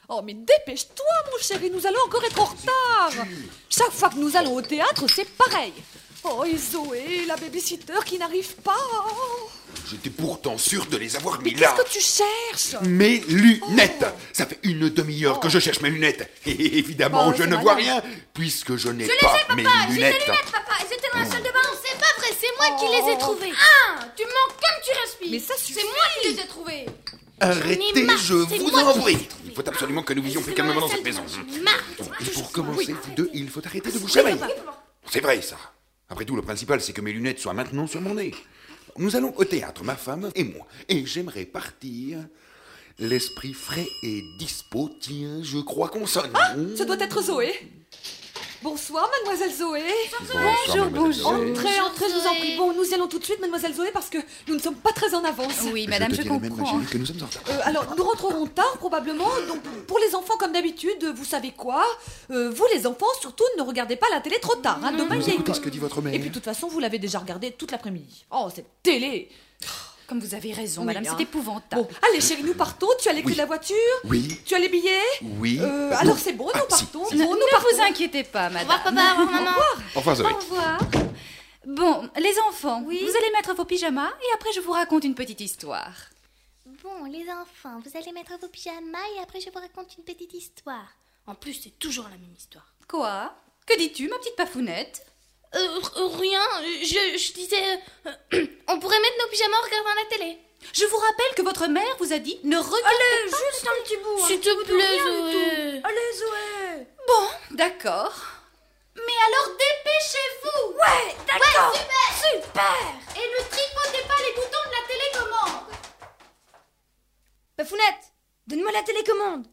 Oh, mais dépêche-toi, mon chéri, nous allons encore être en retard. Chaque fois que nous allons au théâtre, c'est pareil. Oh, et Zoé, la babysitter qui n'arrive pas. J'étais pourtant sûr de les avoir mis Mais là. qu'est-ce que tu cherches? Mes lunettes. Ça fait une demi-heure que je cherche mes lunettes. Et évidemment, Oh, je c'est ne vois malin. rien, puisque je n'ai Je les pas ai, mes papa. J'ai lunettes. tes lunettes, papa. Elles étaient dans la salle de bain. C'est pas vrai, c'est moi qui les ai trouvées. Tu mens comme tu respires. Mais ça suffit. C'est moi qui les ai trouvées. Arrêtez, marre, je c'est vous moi en qui prie. les ai trouvées. Il faut absolument que nous vivions plus C'est dans calmement la dans cette salle de maison. bain. J'en ai marre. Et pour commencer, vous deux, il faut arrêter de vous chamailler. C'est vrai, ça. Après tout, le principal, c'est que mes lunettes soient maintenant sur mon nez. Nous allons au théâtre, ma femme et moi. Et j'aimerais partir l'esprit frais et dispo. Tiens, je crois qu'on sonne. Ça doit être Zoé. Bonsoir, mademoiselle Zoé. Bonjour, bonjour. Entrez, je vous en prie. Bon, nous y allons tout de suite, mademoiselle Zoé, parce que nous ne sommes pas très en avance. Oui, madame, je Même, ma comprends. chérie, que nous sommes en retard. Alors, nous rentrerons tard, probablement. Donc, pour les enfants, comme d'habitude, vous savez quoi? Vous, les enfants, surtout, ne regardez pas la télé trop tard. Hein, demain, il y a Écoutez école. ce que dit votre mère. Et puis, de toute façon, vous l'avez déjà regardé toute l'après-midi. Oh, cette télé! Comme vous avez raison, Oui, madame, hein. c'est épouvantable. Bon, allez, chérie, nous partons. Tu as les clés Oui. de la voiture? Oui, Tu as les billets? oui. Alors, non. c'est bon, Ah, nous si. partons. Ne, Bon, nous ne partons. vous inquiétez pas, Au madame. revoir, papa. Au revoir, maman. Au revoir, Zoé. Au revoir. Bon, les enfants, Oui. vous allez mettre vos pyjamas et après je vous raconte une petite histoire. Bon, les enfants, vous allez mettre vos pyjamas et après je vous raconte une petite histoire. En plus, c'est toujours la même histoire. Quoi? Que dis-tu, ma petite pafounette? Rien, je disais... on pourrait mettre nos pyjamas en regardant la télé. Je vous rappelle que votre mère vous a dit ne regardez pas. Juste un petit bout. S'il te plaît, Zoé. Allez, Zoé. Bon, d'accord. Mais alors dépêchez-vous. Ouais, d'accord. Ouais, super. Et ne tripotez pas les boutons de la télécommande. Pafounette, donne-moi la télécommande.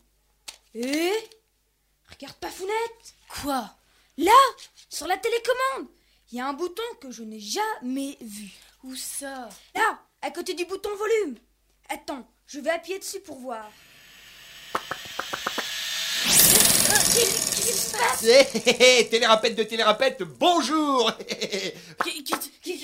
Regarde Pafounette. Quoi? Là, sur la télécommande, il y a un bouton que je n'ai jamais vu. Où ça? Là, à côté du bouton volume. Attends, je vais appuyer dessus pour voir. Qu'est-ce qui se passe? Télérapète de télérapète, bonjour.